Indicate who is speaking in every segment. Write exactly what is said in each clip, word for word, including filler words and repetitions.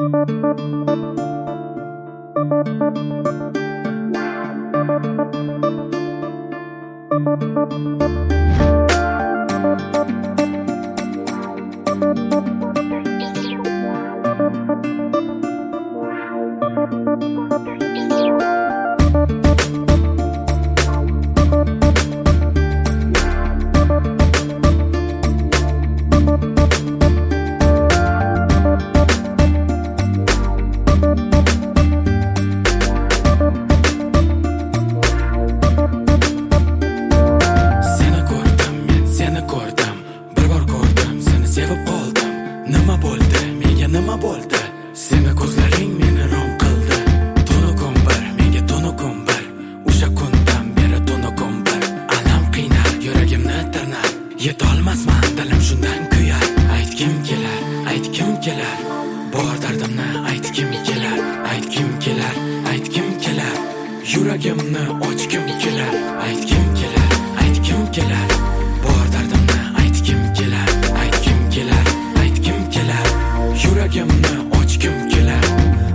Speaker 1: Nima bo'ldi? Menga nima bo'ldi? Seni ko'zlaring meni rom qildi. Tunukum bir, menga tunukum bir. O'sha kundan beri tunukum bir. Alam qiynar, yuragimni tirnar. Yetolmasman, dilim shundan kuyar. Aytgim kelar, aytgim kelar. Bor dardimni aytgim kelar. Aytgim kelar, aytgim kelar. Yuragimni ochgim kelar. Aytgim kelar, aytgim kelar. Bor dardimni aytgim kelar. Aytgim kelar. Yuragimni ochgim kelar.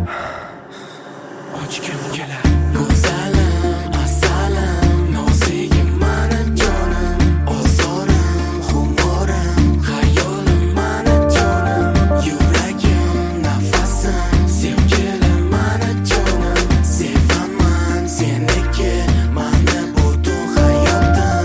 Speaker 1: Ochgim kelar. Go'zalim, asalim, nozigim mani jonim. Ozorim, xumorim, xayolim mani jonim. Yuragim, nafasim, sevgilim mani jonim. Sevaman seniki, mani butun hayotim.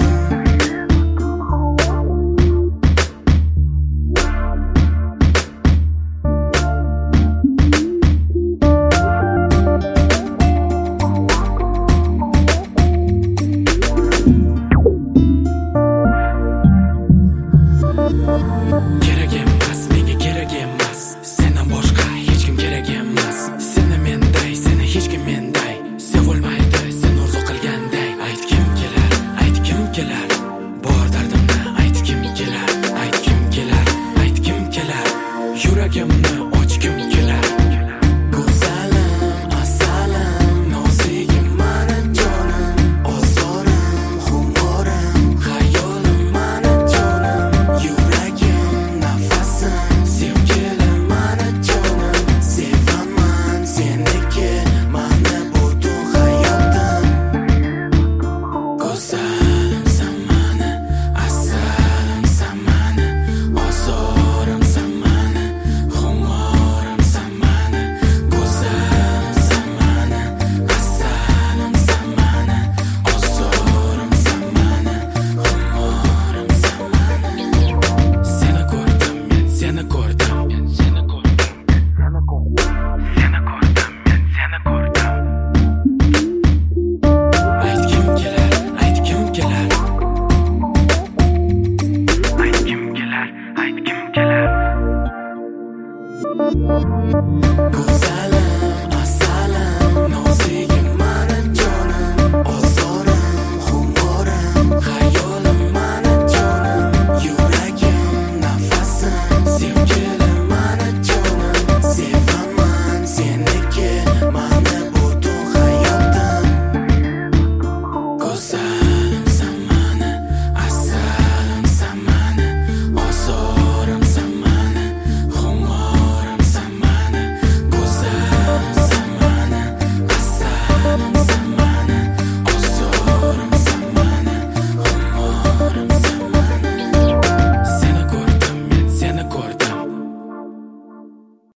Speaker 1: Kerak emas, menga kerak emas. Sendan boshqa hech kim kerak emas. Seni menday, seni hech kim menday sevolmaydi, sen orzu qilganday. Aytgim kelar, aytgim kelar. Bor dardimni aytgim kelar. Aytgim kelar, aytgim kelar. Yuragimni ochgim kelar. Go'zalim, asalim, nozigim mani jonim. Ozorim, xumorim, xayolim mani jonim. Yuragim, nafasim, sevgilim mani jonim. Sevaman seniki, mani butun hayotim. Go'zalim zamani, asalim zamani, ozorim zamani, xumorim zamani. Go'zalim zamani, asalim zamani, ozorim zamani, xumorim zamani. Seni ko'rdim, men seni ko'rdim. Men seni ko'rdim, seni ko'rdim. Seni ko'rdim, men seni ko'rdim. Aytgim kelar, aytgim kelar. Aytgim kelar, aytgim kelar. Go'zalim, asalim,